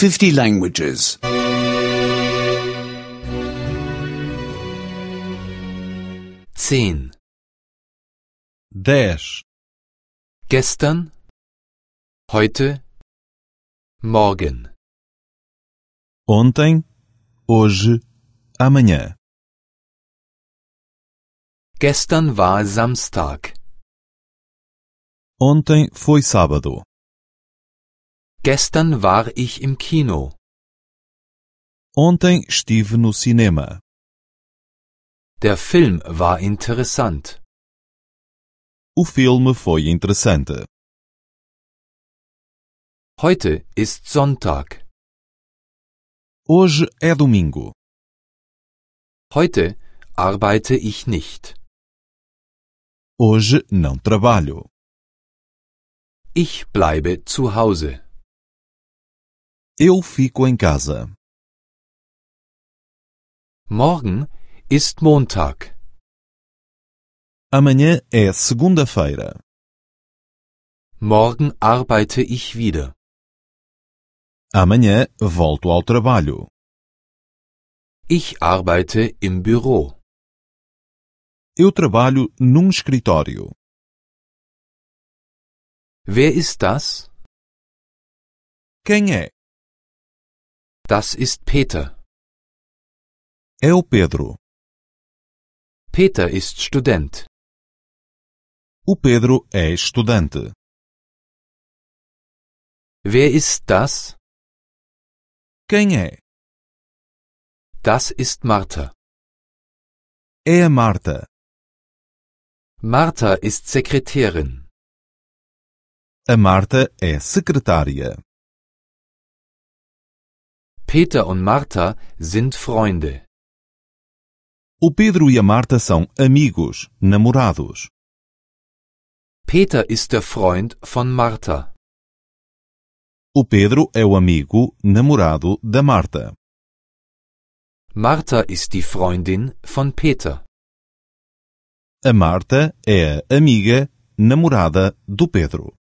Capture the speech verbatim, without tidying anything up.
fifty languages. Zehn. dez, Gestern, heute, morgen. ontem, hoje, amanhã. Gestern war Samstag. Ontem foi sábado. Gestern war ich im Kino. Ontem estive no cinema. Der Film war interessant. O filme foi interessante. Heute ist Sonntag. Hoje é domingo. Heute arbeite ich nicht. Hoje não trabalho. Ich bleibe zu Hause. Eu fico em casa. Morgen ist Montag. Amanhã é segunda-feira. Morgen arbeite ich wieder. Amanhã volto ao trabalho. Ich arbeite im Büro. Eu trabalho num escritório. Wer ist das? Quem é? Das ist Peter. É o Pedro. Peter ist Student. O Pedro é estudante. Wer ist das? Quem é? Das ist Martha. É a Marta. Martha ist Sekretärin. A Marta é secretária. Peter und Martha sind Freunde. O Pedro e a Marta são amigos, namorados. Peter ist der Freund von Martha. O Pedro é o amigo, namorado da Marta. Martha ist die Freundin von Peter. A Marta é a amiga, namorada do Pedro.